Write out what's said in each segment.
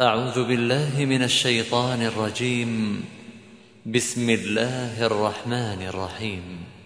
أعوذ بالله من الشيطان الرجيم. بسم الله الرحمن الرحيم.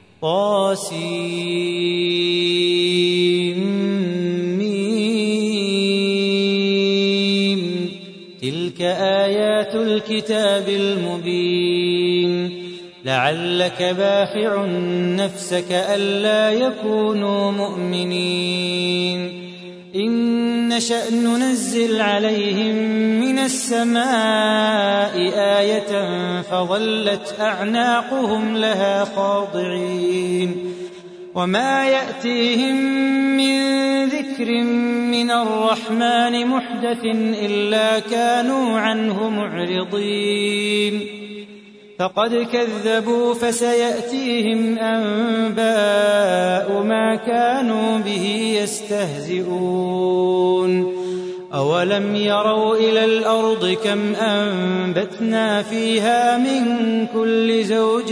طاسيم. تلك آيات الكتاب المبين. لعلك باخع نفسك ألا يكونوا مؤمنين. إن نشأ ننزل عليهم من السماء آية فظلت أعناقهم لها خاضعين. وما يأتيهم من ذكر من الرحمن محدث إلا كانوا عنه معرضين. فقد كذبوا فسيأتيهم أنباء ما كانوا به يستهزئون. أولم يروا إلى الأرض كم أنبتنا فيها من كل زوج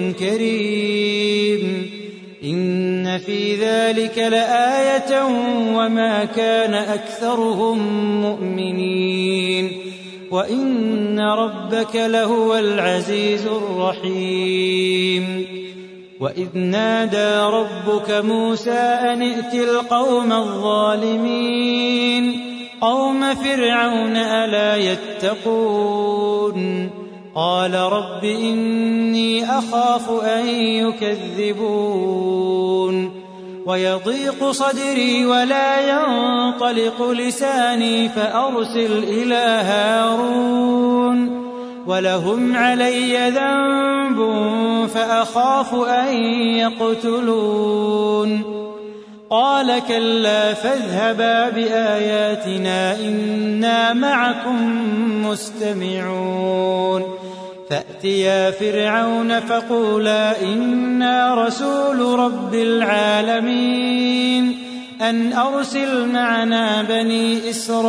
كريم. إن في ذلك لآية وما كان أكثرهم مؤمنين. وإن ربك لهو العزيز الرحيم. وإذ نادى ربك موسى أن ائت القوم الظالمين قوم فرعون ألا يتقون. قال رب إني أخاف أن يكذبون. ويضيق صدري ولا ينطلق لساني فأرسل إلى هارون ولهم علي ذنب فأخاف أن يقتلون. قال كلا فاذهبا بآياتنا إنا معكم مستمعون. فأتيا فرعون فقولا إنا رسول رب العالمين أن أرسل معنا بني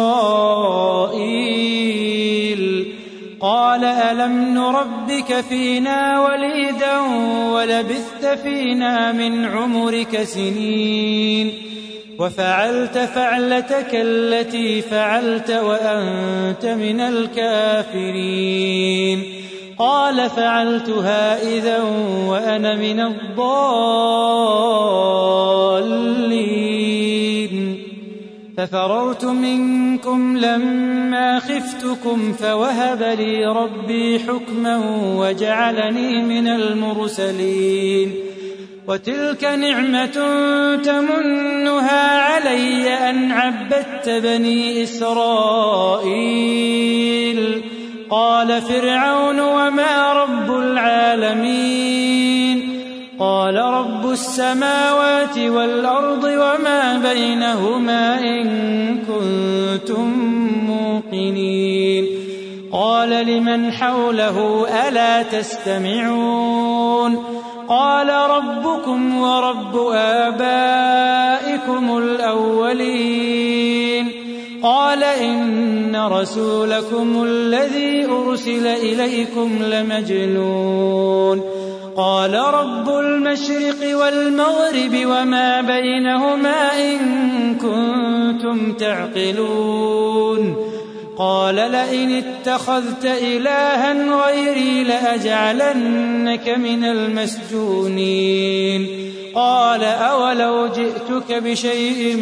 إسرائيل. قال ألم نربك فينا وليدا ولبثت فينا من عمرك سنين وفعلت فعلتك التي فعلت وأنت من الكافرين. قال فعلتها إذا وأنا من الضالين. ففررت منكم لما خفتكم فوهب لي ربي حكما وجعلني من المرسلين. وتلك نعمة تمنها علي أن عبدت بني إسرائيل. قال فرعون وما رب العالمين. قال رب السماوات والأرض وما بينهما إن كنتم موقنين. قال لمن حوله ألا تستمعون. قال ربكم ورب آبائكم الأولين. قال إن رسولكم الذي أرسل إليكم لمجنون. قال رب المشرق والمغرب وما بينهما إن كنتم تعقلون. قال لئن اتخذت إلها غيري لأجعلنك من المسجونين. قال أولو جئتك بشيء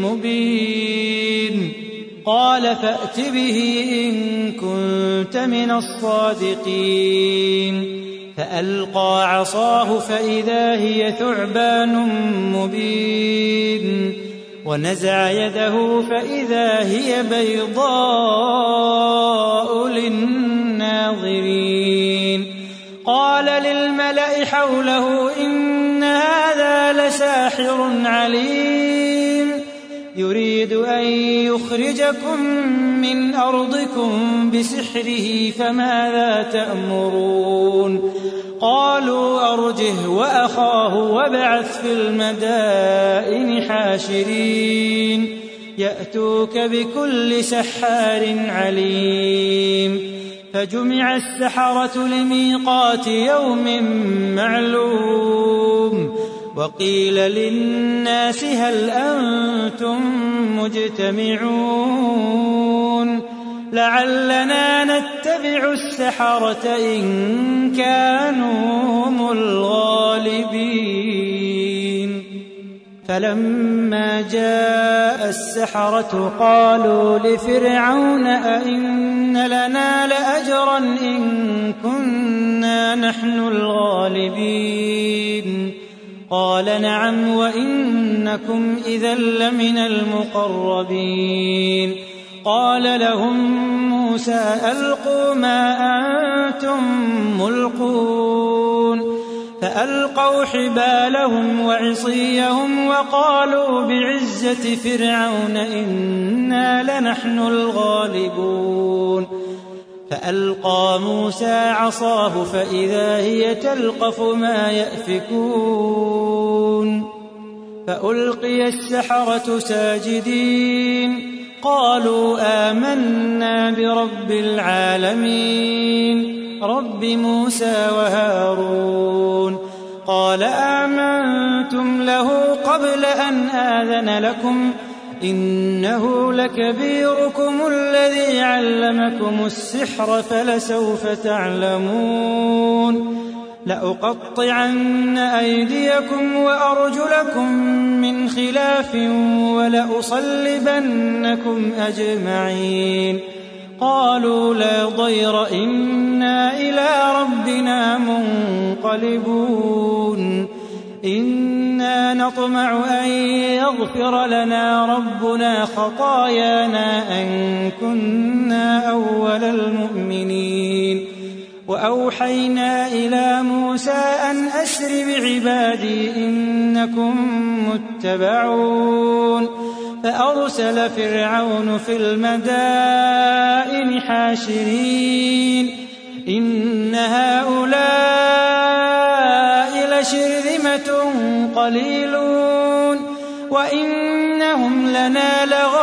مبين. قال فأت به إن كنت من الصادقين. فألقى عصاه فإذا هي ثعبان مبين. ونزع يده فإذا هي بيضاء للناظرين. قال للملأ حوله إن هذا لساحر عليم يريد أن يخرجكم من أرضكم بسحره فماذا تأمرون. قالوا أرجه وأخاه وابعث في المدائن حاشرين يأتوك بكل سحار عليم. فجمع السحرة لميقات يوم معلوم. وقيل للناس هل أنتم مجتمعون لعلنا نتبع السحرة إن كانوا هم الغالبين. فلما جاء السحرة قالوا لفرعون أئن لنا لأجرا إن كنا نحن الغالبين. قال نعم وإنكم إذا لمن المقربين. قال لهم موسى ألقوا ما أنتم ملقون. فألقوا حبالهم وعصيهم وقالوا بعزة فرعون إنا لنحن الغالبون. فألقى موسى عصاه فإذا هي تلقف ما يأفكون. فألقي السحرة ساجدين قالوا آمنا برب العالمين رب موسى وهارون. قال آمنتم له قبل أن آذن لكم إنه لكبيركم الذي علمكم السحر فلسوف تعلمون. لأقطعن أيديكم وأرجلكم من خلاف ولأصلبنكم أجمعين. قالوا لا ضير إنا إلى ربنا منقلبون. إنا نطمع أن يغفر لنا ربنا خطايانا أن كنا أول المؤمنين. وأوحينا إلى موسى أن أسر بعبادي إنكم متبعون. فأرسل فرعون في المدائن حاشرين إن هؤلاء لشرذمة قليلون وإنهم لنا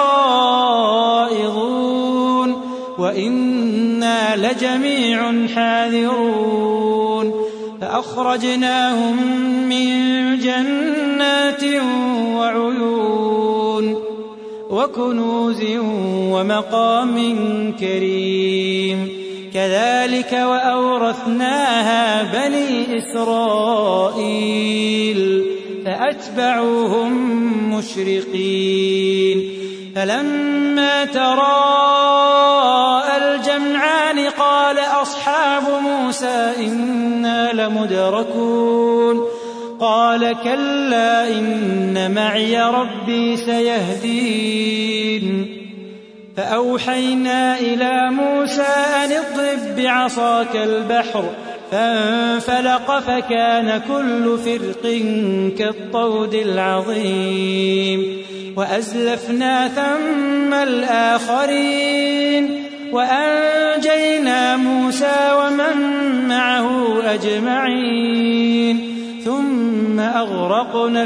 لغائظون وإنا لجميع حاذرون. فأخرجناهم من جنات وعيون وكنوز ومقام كريم. كذلك وأورثناها بني إسرائيل فأتبعوهم مشرقين. فلما تراءى الجمعان قال أصحاب موسى إنا لمدركون. قال كلا إن معي ربي سيهدين. فأوحينا إلى موسى أن اضرب بعصاك البحر فانفلق فكان كل فرق كالطود العظيم. وأزلفنا ثم الآخرين وأنجينا موسى ومن معه أجمعين ثم أغرقنا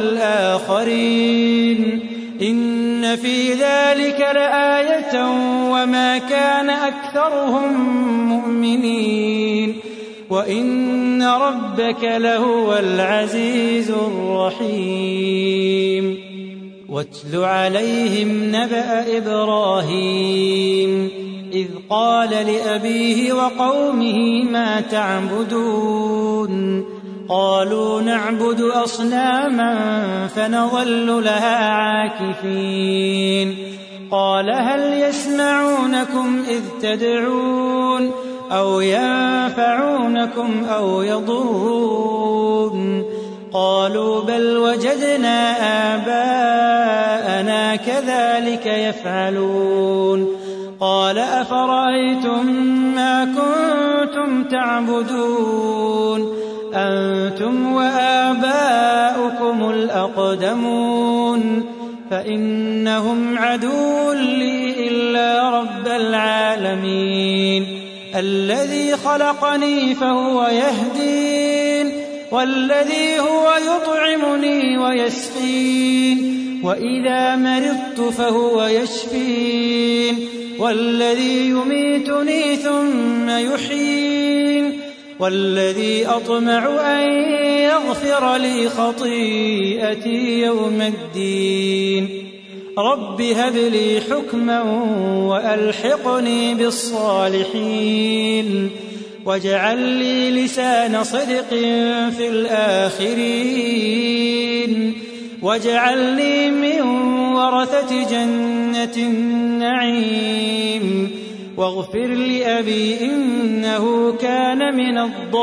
الآخرين. إن في ذلك لآية وما كان أكثرهم مؤمنين وإن ربك لهو العزيز الرحيم. واتل عليهم نبأ إبراهيم إذ قال لأبيه وقومه ما تعبدون. قالوا نعبد أصناما فنظل لها عاكفين. قال هل يسمعونكم إذ تدعون أو ينفعونكم أو يضرون. قالوا بل وجدنا آباءنا كذلك يفعلون. قال أفرأيتم ما كنتم تعبدون أنتم وآباؤكم الأقدمون فإنهم عدو لي إلا رب العالمين الذي خلقني فهو يهدين والذي هو يطعمني ويسقين وإذا مرضت فهو يشفين والذي يميتني ثم يحيين والذي أطمع أن يغفر لي خطيئتي يوم الدين. رب هب لي حكما وألحقني بالصالحين واجعل لي لسان صدق في الآخرين واجعلني من ورثة جنة النعيم واغفر لأبي إنه كان من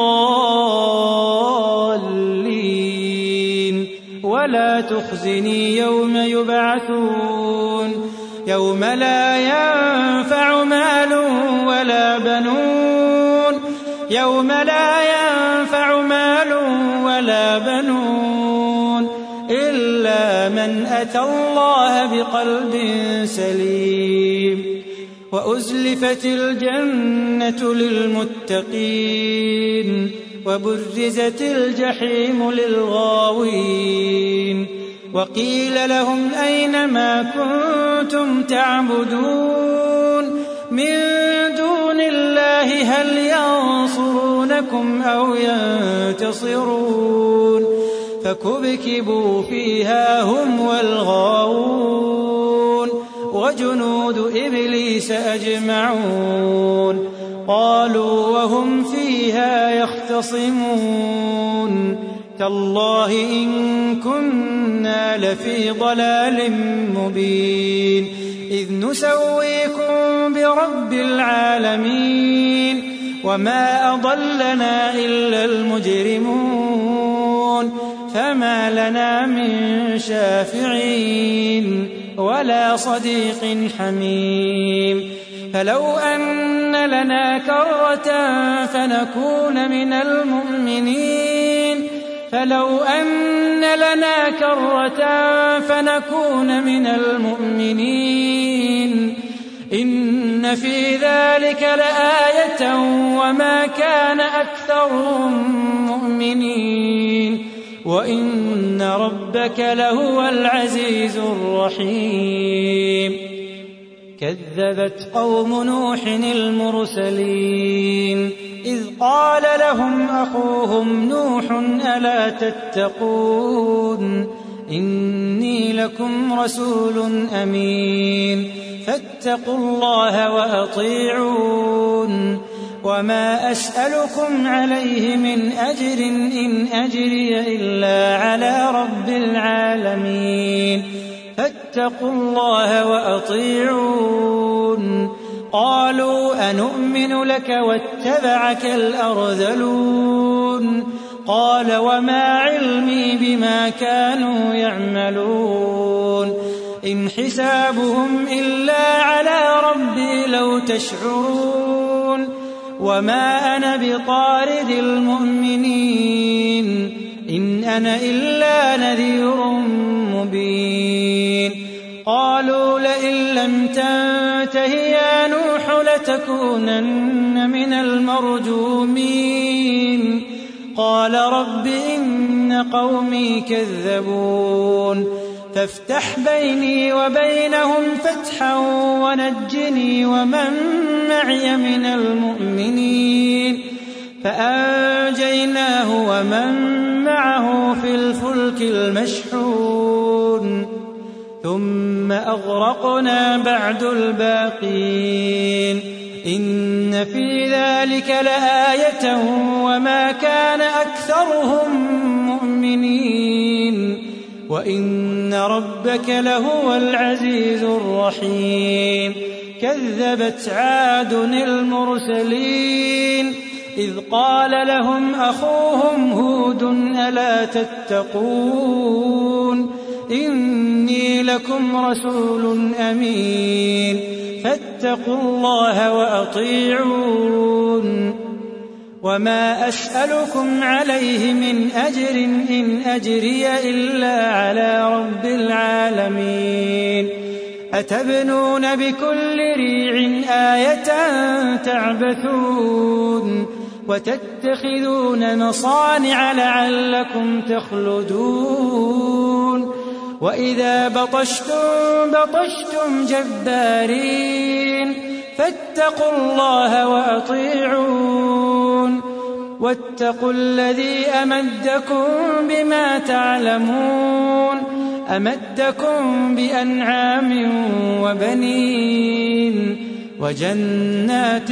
الضالين ولا تخزني يوم يبعثون يوم لا ينفع مال ولا بنون يوم لا ينفع مال ولا بنون إلا من أتى الله بقلب سليم وأزلفت الجنة للمتقين وبرزت الجحيم للغاوين وقيل لهم أين ما كنتم تعبدون من دون الله هل ينصرونكم أو ينتصرون فكبكبوا فيها هم والغاوون وجنود إبليس أجمعون قالوا وهم فيها يختصمون تالله إن كنا لفي ضلال مبين إذ نسويكم برب العالمين وما أضلنا إلا المجرمون فما لنا من شافعين ولا صديق حميم فلو أن لنا كرة فنكون من المؤمنين فلو أن لنا كرة فنكون من المؤمنين إن في ذلك لآية وما كان أكثرهم مؤمنين وإن ربك لهو العزيز الرحيم كذبت قوم نوح المرسلين إذ قال لهم أخوهم نوح ألا تتقون إني لكم رسول أمين فاتقوا الله وأطيعون وما أسألكم عليه من أجر إن أجري إلا على رب العالمين فاتقوا الله وأطيعون قالوا أنؤمن لك واتبعك الأرذلون قال وما علمي بما كانوا يعملون إن حسابهم إلا على ربي لو تشعرون وما أنا بطارد المؤمنين إن أنا إلا نذير مبين قالوا لئن لم تنته يا نوح لتكونن من المرجومين قال رب إن قومي كذبون فافتح بيني وبينهم فتحا ونجني ومن معي من المؤمنين فأنجيناه ومن معه في الفلك المشحون ثم أغرقنا بعد الباقين إن في ذلك لآية وما كان أكثرهم مؤمنين وإن ربك لهو العزيز الرحيم كذبت عاد المرسلين إذ قال لهم أخوهم هود ألا تتقون إني لكم رسول أمين فاتقوا الله وأطيعون وما أسألكم عليه من أجر إن أجري إلا على رب العالمين أتبنون بكل ريع آية تعبثون وتتخذون مصانع لعلكم تخلدون وإذا بطشتم جبارين فاتقوا الله وأطيعون واتقوا الذي أمدكم بما تعلمون أمدكم بأنعام وبنين وجنات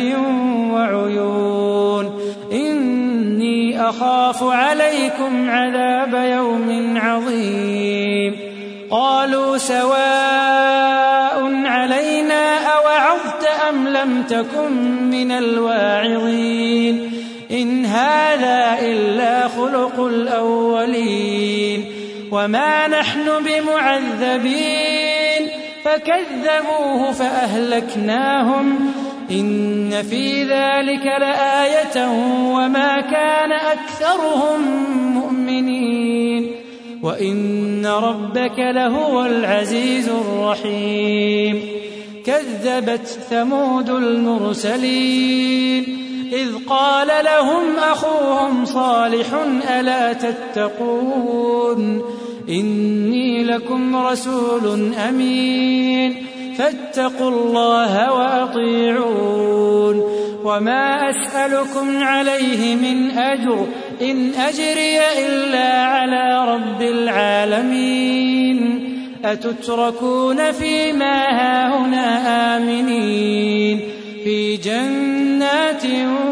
وعيون إني أخاف عليكم عذاب يوم عظيم قالوا سواء علينا أوعظت أم لم تكن من الواعظين إن هذا إلا خلق الأولين وما نحن بمعذبين فكذبوه فأهلكناهم إن في ذلك لآية وما كان أكثرهم مؤمنين وإن ربك لهو العزيز الرحيم كذبت ثمود المرسلين إذ قال لهم أخوهم صالح ألا تتقون إني لكم رسول أمين فاتقوا الله وأطيعون وما أسألكم عليه من أجر إن أجري إلا على رب العالمين أتتركون فيما هاهنا آمنين في جنات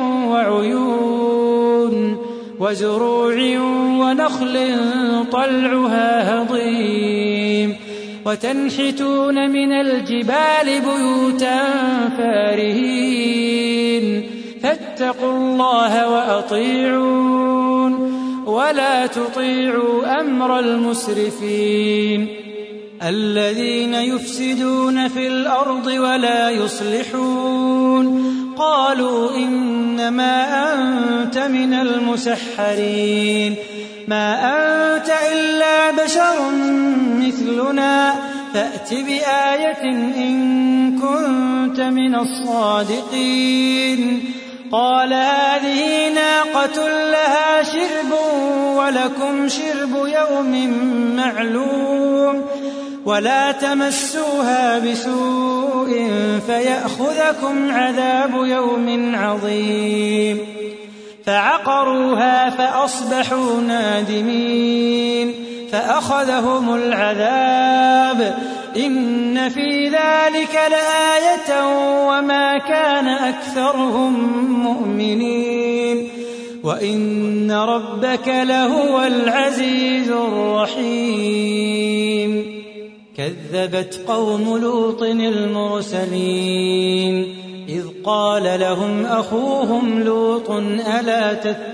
وعيون وزروع ونخل طلعها هضيم وتنحتون من الجبال بيوتا فارهين فاتقوا الله وأطيعون ولا تطيعوا أمر المسرفين الذين يفسدون في الأرض ولا يصلحون قالوا إنما أنت من المسحرين ما أنت إلا بشر مثلنا فأت بآية إن كنت من الصادقين قال هذه ناقة لها شرب ولكم شرب يوم معلوم ولا تمسوها بسوء فيأخذكم عذاب يوم عظيم فعقروها فأصبحوا نادمين فأخذهم العذاب إن في ذلك لآية وما كان أكثرهم مؤمنين وإن ربك لهو العزيز الرحيم كذبت قوم لوط المرسلين إذ قال لهم أخوهم لوط ألا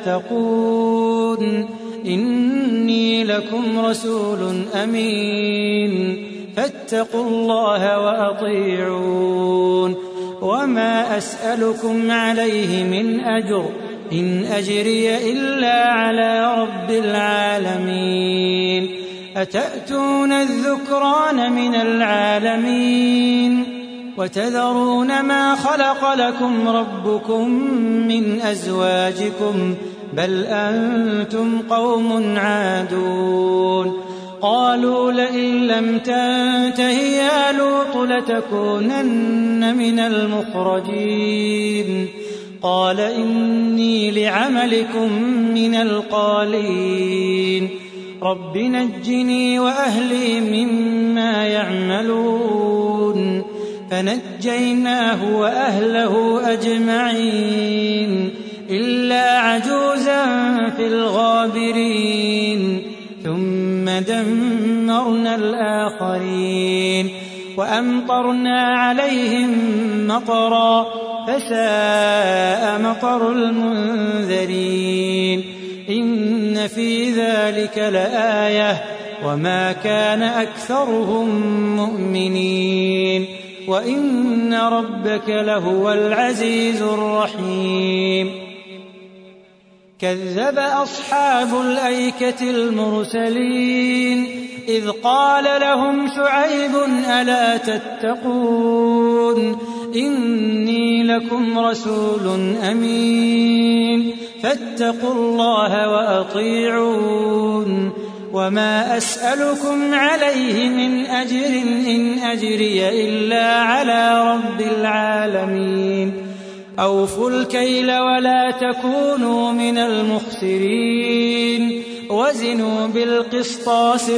تتقون إني لكم رسول أمين فاتقوا الله وأطيعون وما أسألكم عليه من أجر إن أجري إلا على رب العالمين أتأتون الذكران من العالمين وتذرون ما خلق لكم ربكم من أزواجكم بل أنتم قوم عادون قالوا لئن لم تنته يا لوط لتكونن من المخرجين قال إني لعملكم من القالين رب نجني وأهلي مما يعملون فنجيناه وأهله أجمعين إلا عجوزا في الغابرين ثم دمرنا الآخرين وأمطرنا عليهم مطرا فساء مطر المنذرين إن في ذلك لآية وما كان أكثرهم مؤمنين وإن ربك لهو العزيز الرحيم كذب أصحاب الأيكة المرسلين إذ قال لهم شعيب ألا تتقون إني لكم رسول أمين فاتقوا الله وأطيعون وما أسألكم عليه من أجر إن أجري إلا على رب العالمين أوفوا الكيل ولا تكونوا من المخسرين وزنوا بالقسطاس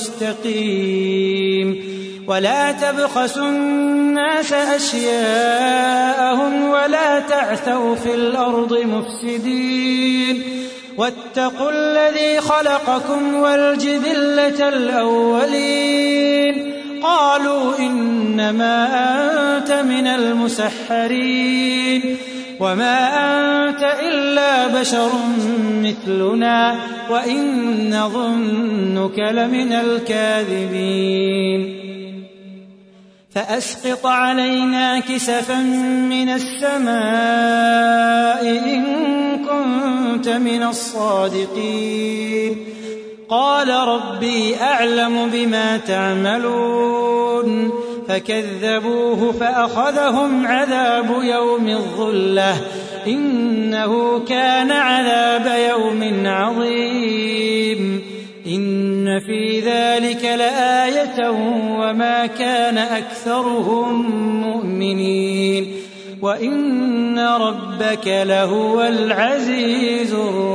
المستقيم ولا تبخسوا الناس أشياءهم ولا تعثوا في الأرض مفسدين واتقوا الذي خلقكم والجبلة الأولين قالوا إنما أنت من المسحرين وما أنت إلا بشر مثلنا وإن نظنك لمن الكاذبين فأسقط علينا كسفا من السماء إن كنت من الصادقين قال ربي أعلم بما تعملون فكذبوه فأخذهم عذاب يوم الظلة إنه كان عذاب يوم عظيم إن في ذلك لآية وما كان أكثرهم مؤمنين وإن ربك لهو العزيز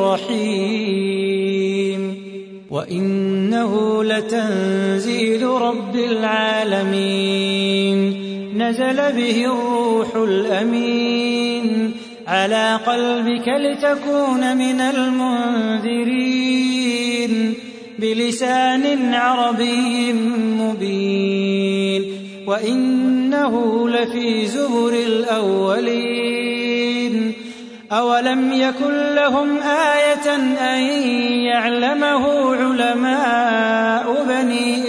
الرحيم وإنه لتنزيل رب العالمين نزل به الروح الأمين على قلبك لتكون من المنذرين بلسان عربي مبين وإنه لفي زبر الأولين أولم يكن لهم آية أن يعلمه علماء بني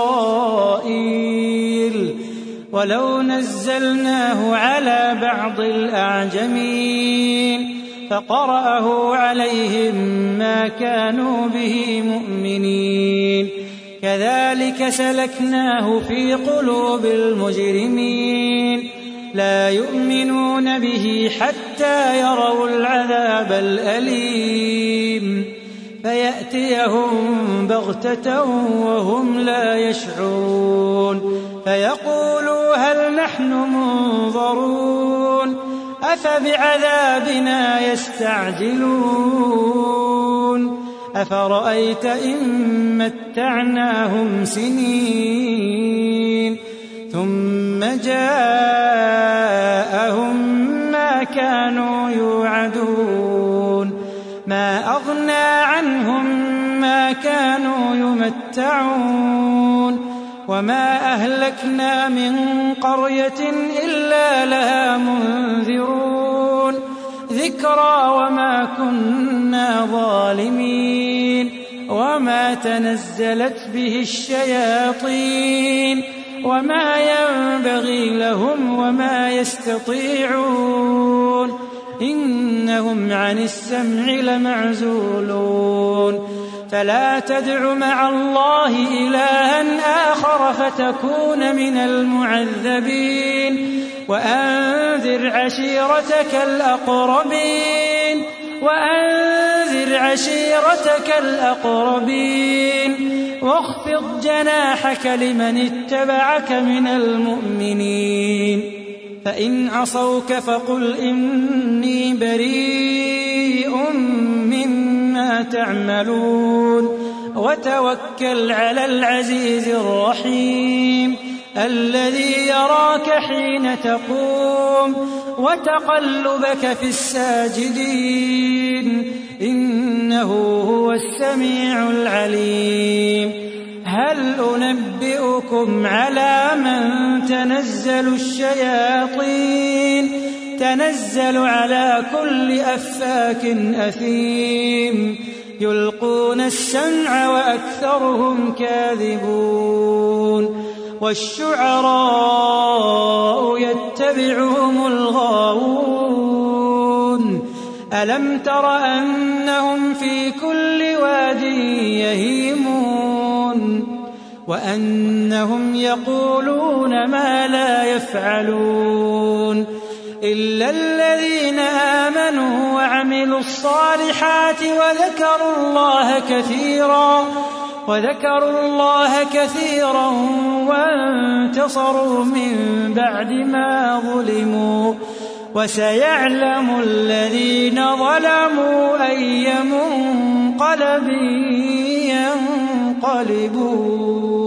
إسرائيل ولو نزلناه على بعض الأعجمين فقرأه عليهم ما كانوا به مؤمنين كذلك سلكناه في قلوب المجرمين لا يؤمنون به حتى يروا العذاب الأليم فيأتيهم بغتة وهم لا يشعرون فيقولوا هل نحن منظرون أفبعذابنا يستعجلون أفرأيت إن متعناهم سنين ثم جاءهم ما كانوا يوعدون ما أغنى عنهم ما كانوا يمتعون وما أهلكنا من قرية إلا لها منذرون ذكرى وما كنا ظالمين وما تنزلت به الشياطين وما ينبغي لهم وما يستطيعون إنهم عن السمع لمعزولون فلا تدع مع الله إلها آخر فتكون من المعذبين وأنذر عشيرتك الأقربين واخفض جناحك لمن اتبعك من المؤمنين فإن عصوك فقل إني بريء مما تعملون وتوكل على العزيز الرحيم الذي يراك حين تقوم وتقلبك في الساجدين إنه هو السميع العليم هل أنبئكم على من تنزل الشياطين تنزل على كل أفاك أثيم يلقون السمع وأكثرهم كاذبون والشعراء يتبعهم الغاوون ألم تر أنهم في كل واد يهيمون وأنهم يقولون ما لا يفعلون إلا الذين آمنوا وعملوا الصالحات وذكروا الله كثيرا وانتصروا من بعد ما ظلموا وسيعلم الذين ظلموا أي منقلب ينقلبون.